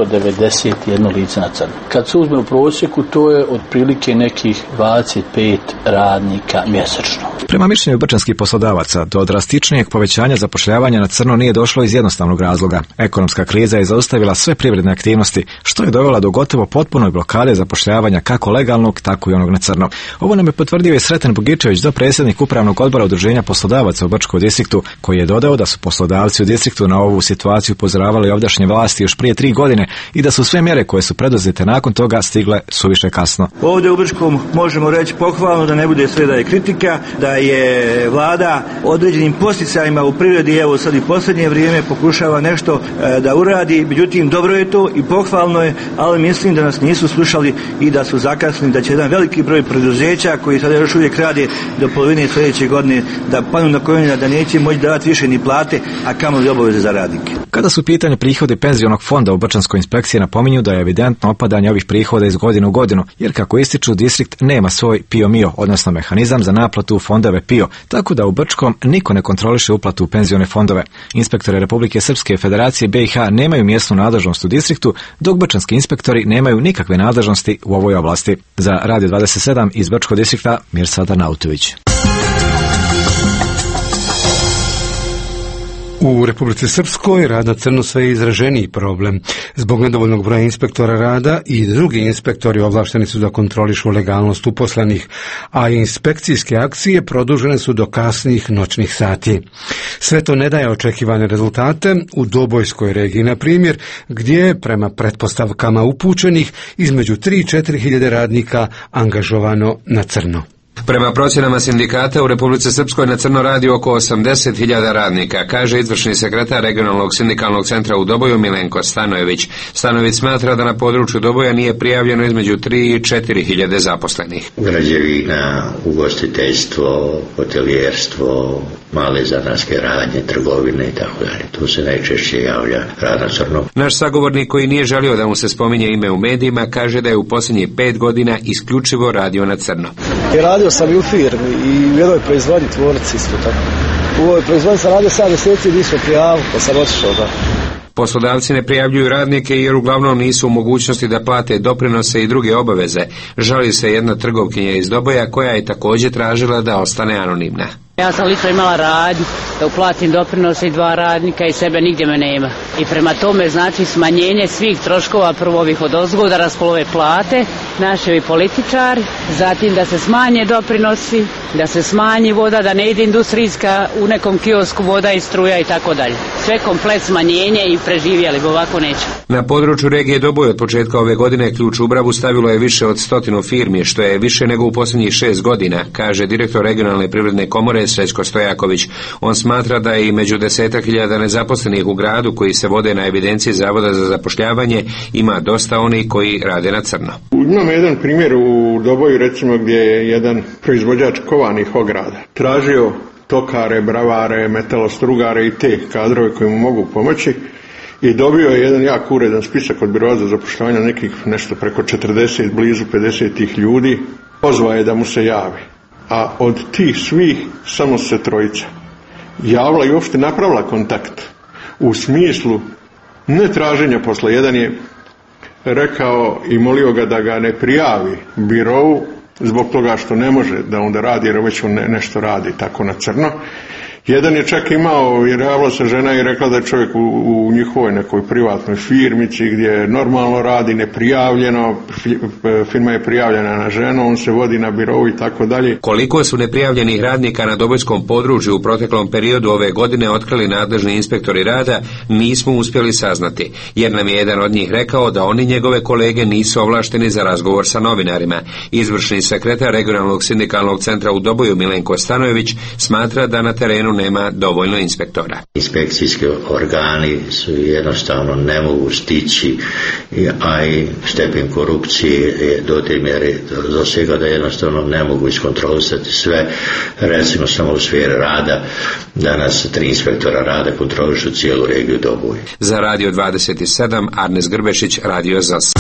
291 lice na crno. Kad se uzme u prosjeku, to je otprilike nekih 25 radnika mjesečno.
Prema mišljenju brčanskih poslodavaca, do drastičnijeg povećanja zapošljavanja na crno nije došlo iz jednostavnog razloga. Ekonomska kriza je zaustavila sve privredne aktivnosti, što je dovela do gotovo potpunoj blokade zapošljavanja kako legalnog, tako i onog na crno. Ovo nam je potvrdio i Sreten Bogičević, dopredsjednik upravnog odbora udruženja poslodavaca u Brčkom distriktu, koji je dodao da su poslodavci u distriktu na ovu situaciju upozoravali ovdašnje vlasti još prije 3 godine i da su sve mjere koje su preduzete nakon toga stigle suviše kasno.
Ovdje u Brčkom možemo reći pohvalno, da ne bude sve da je kritika, da je vlada određenim posticajima u privredi, evo sad i posljednje vrijeme pokušava nešto da uradi, međutim dobro je to i pohvalno je, ali mislim da nas nisu slušali i da su zakasnili, da će jedan veliki broj preduzeća koji sada još uvijek rade do polovine sljedeće godine da panu na koljena, da neće moći davati više ni plate, a kamoli obaveze za radnike.
Kada su pitanje prihodi penzionog fonda u Brčanskoj inspekciji, napominju da je evidentno opadanje ovih prihoda iz godine u godinu, jer kako ističu, distrikt nema svoj PIO-MIO, odnosno mehanizam za naplatu fondove PIO, tako da u Brčkom niko ne kontroliše uplatu u penzione fondove. Inspektori Republike Srpske Federacije BiH nemaju mjesnu nadležnost u distriktu, dok brčanski inspektori nemaju nikakve nadležnosti u ovoj oblasti. Za Radio 27 iz Brčkog distrikta, Mirsad Arnautović.
U Republici Srpskoj rad na crno sve je izraženiji problem. Zbog nedovoljnog broja inspektora rada i drugi inspektori ovlašteni su da kontrolišu legalnost uposlenih, a inspekcijske akcije produžene su do kasnih noćnih sati. Sve to ne daje očekivane rezultate u Dobojskoj regiji, na primjer, gdje je prema pretpostavkama upućenih između 3 i 4 hiljade radnika angažovano na crno.
Prema procjenama sindikata u Republici Srpskoj na crno radi oko 80.000 radnika, kaže izvršni sekretar regionalnog sindikalnog centra u Doboju Milenko Stanojević. Stanojević smatra da na području Doboja nije prijavljeno između 3 i 4 hiljade zaposlenih.
Građevina, ugostiteljstvo, hotelijerstvo, male zanatske radnje, trgovine i tako dalje. Tu se najčešće javlja rad na crno.
Naš sagovornik, koji nije želio da mu se spominje ime u medijima, kaže da je u posljednjih 5 godina isključivo radio na crno.
Radio sam i u firmi i u jednoj proizvodnji tvornici isto tako. U ovoj proizvodnji sam radio 7 mjeseci i nismo prijavili, pa sam otišao da.
Poslodavci ne prijavljuju radnike jer uglavnom nisu u mogućnosti da plate doprinose i druge obaveze. Žali se jedna trgovkinja iz Doboja koja je također tražila da ostane anonimna.
Ja sam lično imala radnju da uplatim doprinose i 2 radnika i sebe nigdje me nema. I prema tome znači smanjenje svih troškova, prvo ovih odozgo da raspolove plate, naši političari, zatim da se smanje doprinosi, da se smanji voda, da ne ide industrijska u nekom kiosku voda i struja i tako dalje. Sve komplet smanjenje i preživjeli, ovako neće.
Na području regije Doboj od početka ove godine ključ u bravu stavilo je više od 100 firmi, što je više nego u posljednjih 6 godina, kaže direktor regionalne privredne komore Srećko Stojaković. On smatra da i među 10.000 nezaposlenih u gradu koji se vode na evidenciji Zavoda za zapošljavanje ima dosta onih koji rade na crno.
Imamo jedan primjer u Doboju, recimo, gdje je jedan proizvođač kovanih ograda tražio tokare, bravare, metalostrugare i te kadrove koji mu mogu pomoći i dobio je jedan jak uredan spisak od Biroa za zapošljavanje nekih nešto preko 40, blizu 50 tih ljudi. Pozvao je da mu se javi. A od tih svih samo se 3 javila i uopšte napravila kontakt u smislu ne traženja posla. Jedan je rekao i molio ga da ga ne prijavi birovu zbog toga što ne može da onda radi jer već on nešto radi tako na crno. Jedan je čak imao, jer javila se žena i rekla da je čovjek u njihovoj nekoj privatnoj firmici gdje normalno radi neprijavljeno, firma je prijavljena na ženu, on se vodi na birovu i tako dalje.
Koliko su neprijavljenih radnika na dobojskom području u proteklom periodu ove godine otkrili nadležni inspektori rada, nismo uspjeli saznati, jer nam je jedan od njih rekao da oni njegove kolege nisu ovlašteni za razgovor sa novinarima. Izvršni sekretar regionalnog sindikalnog centra u Doboju Milenko Stanojević smatra da na terenu nema dovoljno inspektora.
Inspekcijski organi su jednostavno ne mogu stići, a i stepen korupcije je do te mjere do svega da jednostavno ne mogu iskontrolisati sve. Recimo samo u sferi rada danas 3 inspektora rada kontrolišu cijelu regiju Doboj.
Za Radio 27 Arnes Grbešić, Radio ZAS.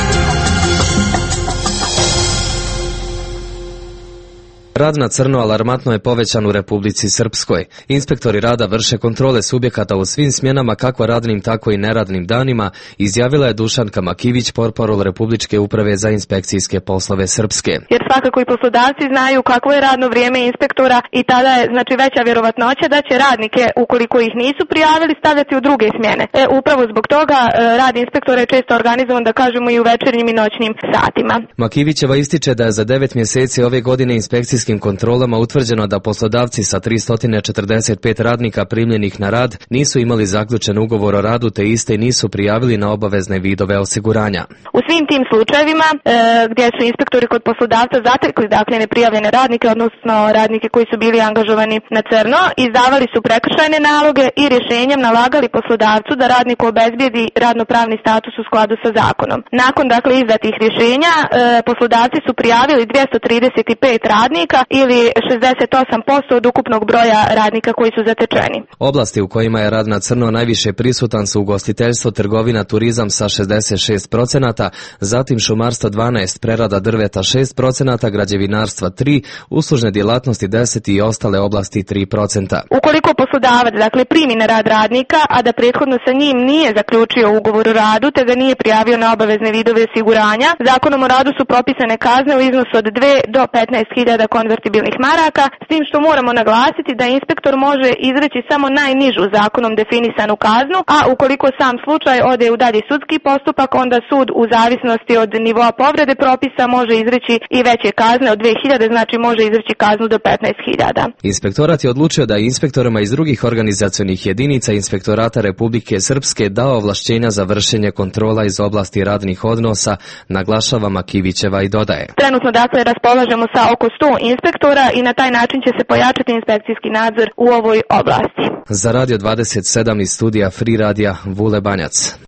Rad na crno alarmantno je povećan u Republici Srpskoj. Inspektori rada vrše kontrole subjekata u svim smjenama, kako radnim tako i neradnim danima, izjavila je Dušanka Makivić, portparol Republičke uprave za inspekcijske poslove Srpske.
Jer svakako i poslodavci znaju kakvo je radno vrijeme inspektora i tada je znači veća vjerovatnoća da će radnike, ukoliko ih nisu prijavili, stavljati u druge smjene. Upravo zbog toga rad inspektora je često organizovan, da kažemo, i u večernjim i noćnim satima.
Makivićeva ističe da je za 9 mjeseci ove godine inspekcijskim kontrolama utvrđeno da poslodavci sa 345 radnika primljenih na rad nisu imali zaključen ugovor o radu, te iste nisu prijavili na obavezne vidove osiguranja.
U svim tim slučajevima gdje su inspektori kod poslodavca zatekli dakle neprijavljene radnike, odnosno radnike koji su bili angažovani na crno, izdavali su prekršajne naloge i rješenjem nalagali poslodavcu da radniku obezbijedi radnopravni status u skladu sa zakonom. Nakon dakle izdatih rješenja poslodavci su prijavili 235 radnika ili 68% od ukupnog broja radnika koji su zatečeni.
Oblasti u kojima je rad na crno najviše prisutan su ugostiteljstvo, trgovina, turizam sa 66%, zatim šumarstvo 12%, prerada drveta 6%, građevinarstva 3%, uslužne djelatnosti 10% i ostale oblasti 3%.
Ukoliko poslodavac dakle primi na rad radnika, a da prethodno sa njim nije zaključio ugovor o radu te ga nije prijavio na obavezne vidove osiguranja, Zakonom o radu su propisane kazne u iznosu od 2 do 15.000 konvertibilnih maraka, s tim što moramo naglasiti da inspektor može izreći samo najnižu zakonom definisanu kaznu, a ukoliko sam slučaj ode u dalji sudski postupak, onda sud u zavisnosti od nivoa povrede propisa može izreći i veće kazne od 2000, znači može izreći kaznu do 15.000.
Inspektorat je odlučio da inspektorima iz drugih organizacionih jedinica Inspektorata Republike Srpske dao ovlašćenja za vršenje kontrola iz oblasti radnih odnosa, naglašava Makivićeva i dodaje.
Trenutno dakle raspolažemo sa oko 100 inspektora i na taj način će se pojačati inspekcijski nadzor u ovoj oblasti.
Za Radio 27 iz studija Free Radija Vule Banjac.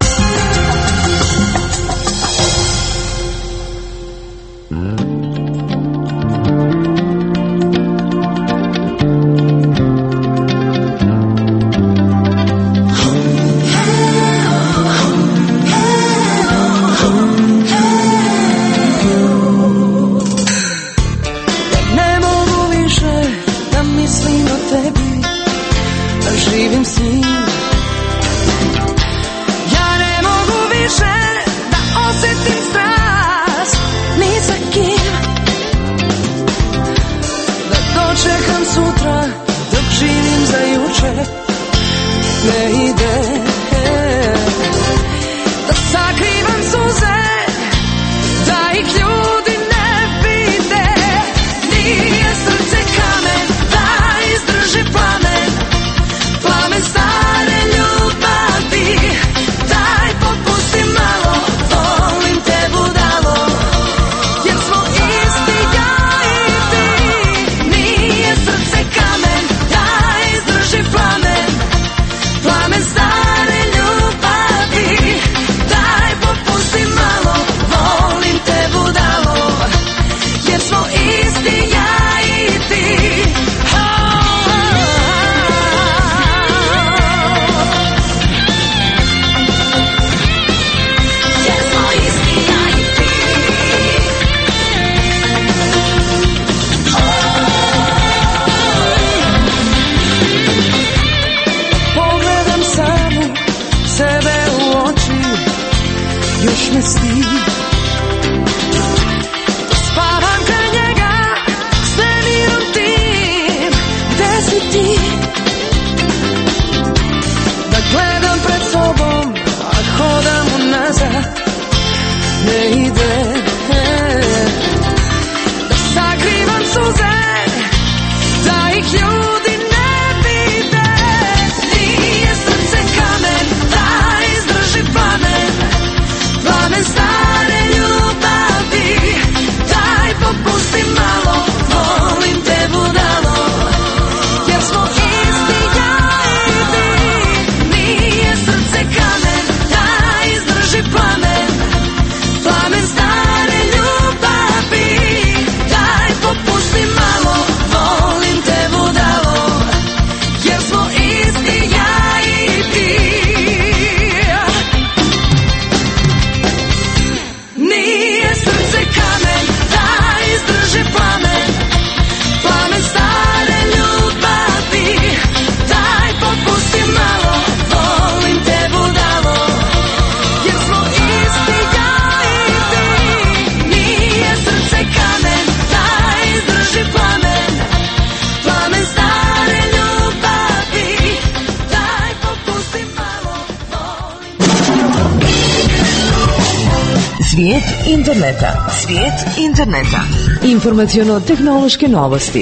Svijet interneta. Svijet interneta. Informaciono-tehnološke novosti.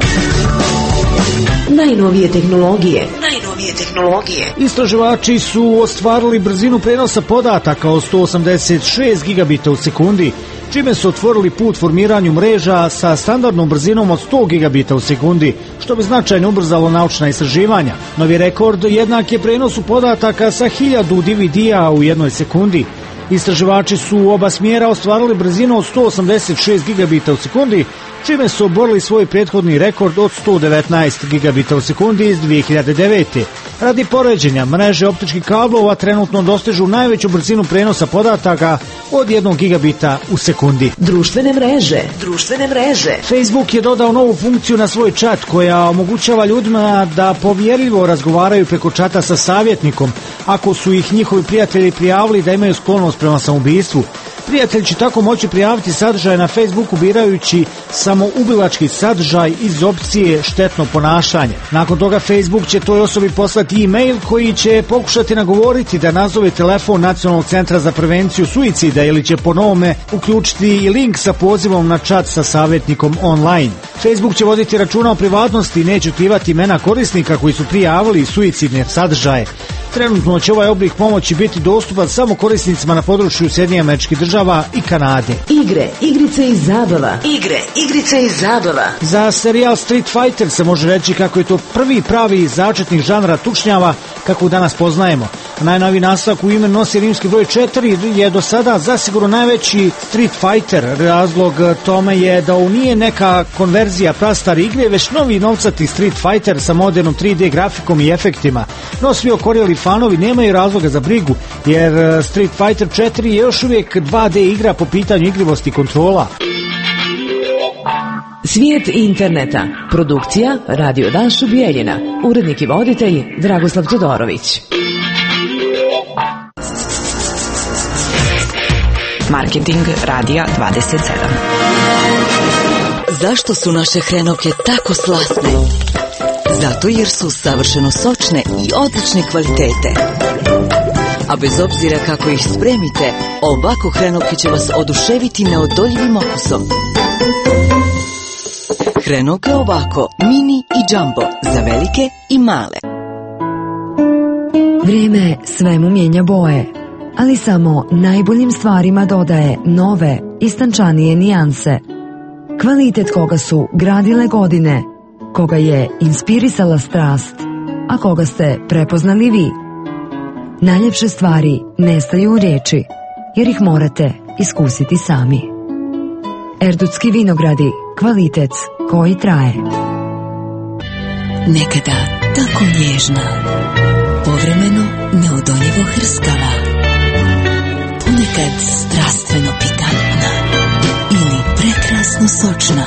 Najnovije tehnologije.
Istraživači su ostvarili brzinu prenosa podataka od 186 gigabita u sekundi, čime su otvorili put formiranju mreža sa standardnom brzinom od 100 gigabita u sekundi, što bi značajno ubrzalo naučna istraživanja. Novi rekord jednak je prenosu podataka sa 1000 DVD-a u jednoj sekundi. Istraživači su u oba smjera ostvarili brzinu od 186 gigabita u sekundi, čime su oborili svoj prethodni rekord od 119 gigabita u sekundi iz 2009. Radi poređenja, mreže optičkih kablova trenutno dostižu najveću brzinu prenosa podataka od 1 gigabita u sekundi.
Društvene mreže.
Facebook je dodao novu funkciju na svoj chat koja omogućava ljudima da povjerljivo razgovaraju preko čata sa savjetnikom ako su ih njihovi prijatelji prijavili da imaju sklonost prema samoubistvu. Prijatelj će tako moći prijaviti sadržaj na Facebooku birajući samo ubilački sadržaj iz opcije štetno ponašanje. Nakon toga Facebook će toj osobi poslati e-mail koji će pokušati nagovoriti da nazove telefon Nacionalnog centra za prevenciju suicida ili će po novome uključiti i link sa pozivom na chat sa savjetnikom online. Facebook će voditi računa o privatnosti i neće otkrivati imena korisnika koji su prijavili suicidne sadržaje. Trenutno će ovaj oblik pomoći biti dostupan samo korisnicima na području Sjedinjenih Američkih Država i Kanade.
Igre, igrice i zabava. Igre, igrice i zabava.
Za serijal Street Fighter se može reći kako je to prvi pravi začetnik žanra tučnjava kako danas poznajemo. Najnoviji nastavak u ime nosi rimski broj 4 je do sada zasigurno najveći Street Fighter. Razlog tome je da ovo nije neka konverzija prastare igre, već novi novcati Street Fighter sa modernom 3D grafikom i efektima. No svi okorjeli fanovi nemaju razloga za brigu, jer Street Fighter 4 je još uvijek 2D igra po pitanju igrivosti i kontrola.
Svijet interneta. Produkcija Radio Dašo Bijeljina. Urednik i voditelj Dragoslav Todorović.
Marketing Radija 27.
Zašto su naše hrenovke tako slatne? Zato jer su savršeno sočne i odlične kvalitete. A bez obzira kako ih spremite, ovako hrenovke će vas oduševiti neodoljivim okusom. Hrenovke ovako, mini i jumbo, za velike i male.
Vrijeme svemu mijenja boje, ali samo najboljim stvarima dodaje nove, istančanije nijanse. Kvalitet koga su gradile godine, koga je inspirisala strast, a koga ste prepoznali vi. Najljepše stvari nestaju u riječi, jer ih morate iskusiti sami. Erdutski vinogradi, kvalitet koji traje.
Nekada tako nježna, povremeno neodoljivo hrskava, ponekad strastveno pikantna ili prekrasno sočna.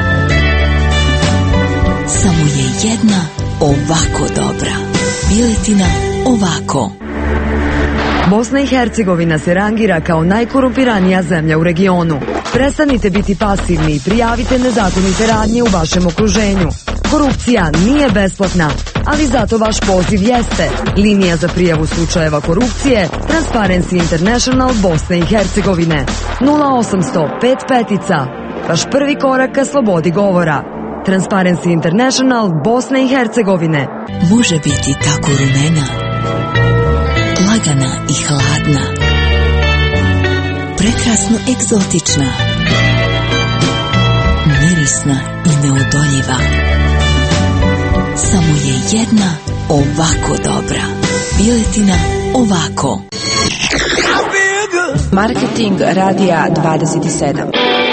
Samo je jedna ovako dobra. Piletina ovako.
Bosna i Hercegovina se rangira kao najkorumpiranija zemlja u regionu. Prestanite biti pasivni i prijavite nezakonite radnje u vašem okruženju. Korupcija nije besplatna, ali zato vaš poziv jeste. Linija za prijavu slučajeva korupcije Transparency International Bosne i Hercegovine 0800 55. Vaš prvi korak ka slobodi govora. Transparency International Bosne i Hercegovine.
Može biti tako rumena, lagana i hladna, prekrasno egzotična, mirisna i neodoljiva. Samo je jedna ovako dobra. Piletina ovako.
Marketing Radija 27.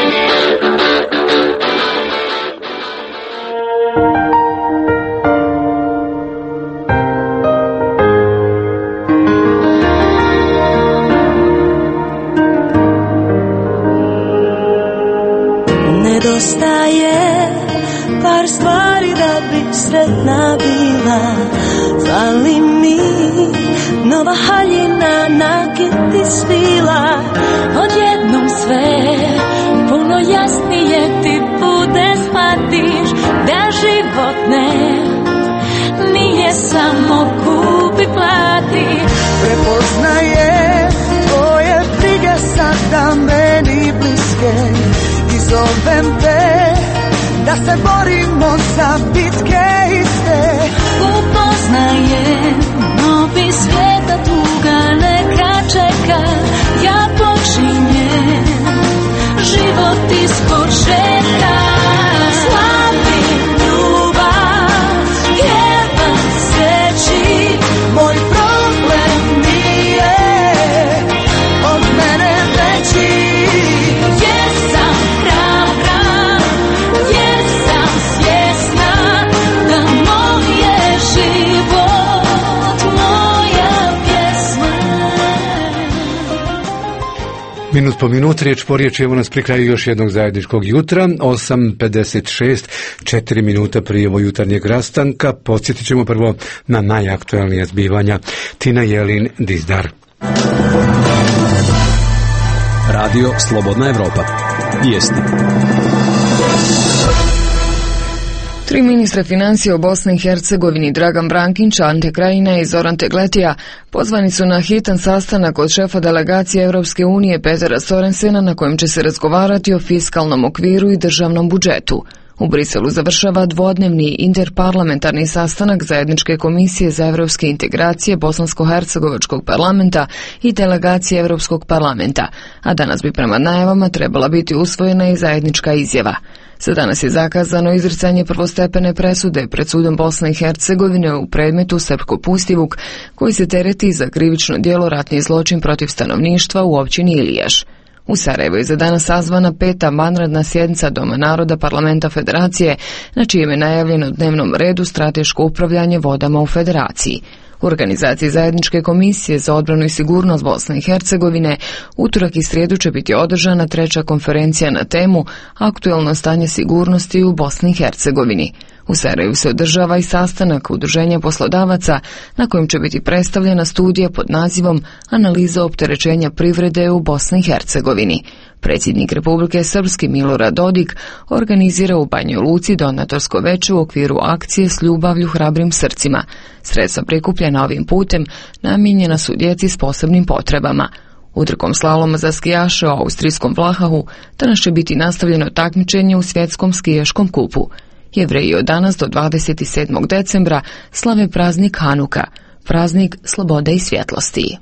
Nedostaje par stvari da bi sretna bila. Fali mi nova haljina na kiti svila. Odjednom sve puno jasnije ti bude, shvatiš da život nije samo kupi plati. Prepoznaje tvoje brige sada meni bliske. Zovem te da se borimo za bitke iste. Upoznajem novi svijet, da tuga neka čeka. Ja počinjem život iz početka. Slavim ljubav, jedan sreći. Moj problem nije od mene veći.
Minut po minut, riječ po riječ, evo nas pri kraju još jednog zajedničkog jutra, 8:56, 4 minuta prije ovog jutarnjeg rastanka. Podsjetit ćemo prvo na najaktualnije zbivanja. Tina Jelin, Dizdar.
Radio Slobodna Evropa. Vijesti.
3 ministra financija u Bosni i Hercegovini, Dragan Brankić, Ante Krajina i Zoran Tegletija, pozvani su na hitan sastanak od šefa delegacije Europske unije Petera Sorensena na kojem će se razgovarati o fiskalnom okviru i državnom budžetu. U Briselu završava dvodnevni interparlamentarni sastanak Zajedničke komisije za evropske integracije Bosansko-hercegovačkog parlamenta i delegacije Europskog parlamenta, a danas bi prema najavama trebala biti usvojena i zajednička izjava. Za danas je zakazano izricanje prvostepene presude pred sudom Bosne i Hercegovine u predmetu Srpko Pustivuk, koji se tereti za krivično djelo ratni zločin protiv stanovništva u općini Ilijaš. U Sarajevu je za danas sazvana 5. vanredna sjednica Doma naroda Parlamenta Federacije, na čijem je najavljeno dnevnom redu strateško upravljanje vodama u Federaciji. U organizaciji Zajedničke komisije za odbranu i sigurnost Bosne i Hercegovine utorak i srijedu će biti održana 3. konferencija na temu Aktuelno stanje sigurnosti u Bosni i Hercegovini. U Sarajevu se održava i sastanak Udruženja poslodavaca na kojem će biti predstavljena studija pod nazivom Analiza opterećenja privrede u Bosni i Hercegovini. Predsjednik Republike Srpske Milorad Dodik organizira u Banjoj Luci donatorsko veče u okviru akcije S ljubavlju hrabrim srcima. Sredstva prikupljena ovim putem namijenjena su djeci s posebnim potrebama. Utrkom slaloma za skijaše u austrijskom Vlahahu danas će biti nastavljeno takmičenje u svjetskom skijaškom kupu. Jevreji od danas do 27. decembra slave praznik Hanuka, praznik slobode i svjetlosti.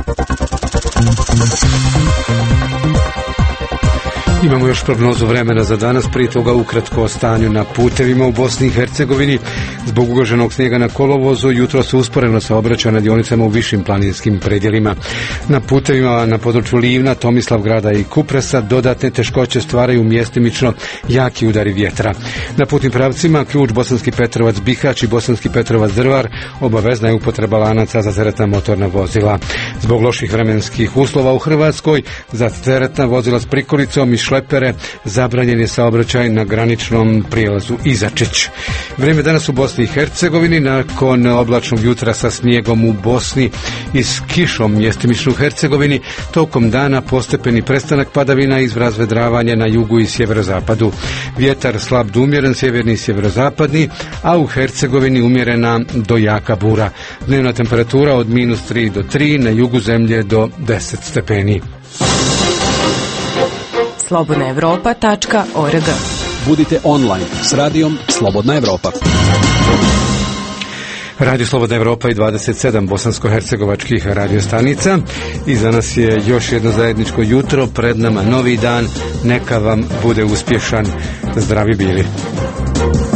Imamo još prognozu vremena za danas, prije toga ukratko o stanju na putevima u Bosni i Hercegovini. Zbog ugroženog snijega na kolovozu jutro se usporeno saobraća na dionicama u višim planinskim predjelima. Na putevima na području Livna, Tomislavgrada i Kupresa dodatne teškoće stvaraju mjestimično jaki udari vjetra. Na putnim pravcima ključ Bosanski Petrovac Bihać i Bosanski Petrovac Drvar obavezna je upotreba lanaca za teretna motorna vozila. Zbog loših vremenskih uslova u Hrvatskoj za teretna vozila s prikolicom i šlepere zabranjen je saobraćaj na graničnom prijelazu Izačić. Vrijeme danas u Bosni i Hercegovini nakon oblačnog jutra sa snijegom u Bosni i s kišom mjestimično u Hercegovini, tokom dana postepeni prestanak padavina i razvedravanje na jugu i sjeverozapadu. Vjetar slab do umjeren sjeverni i sjeverozapadni, a u Hercegovini umjerena do jaka bura. Dnevna temperatura od -3 do 3, na jugu zemlje do 10 stepeni.
slobodnaevropa.org.
Budite online s radijom Slobodna Evropa.
Radio Slobodna Evropa i 27 bosansko-hercegovačkih radiostanica. I za nas je još jedno zajedničko jutro, pred nama novi dan, neka vam bude uspješan. Zdravi bili.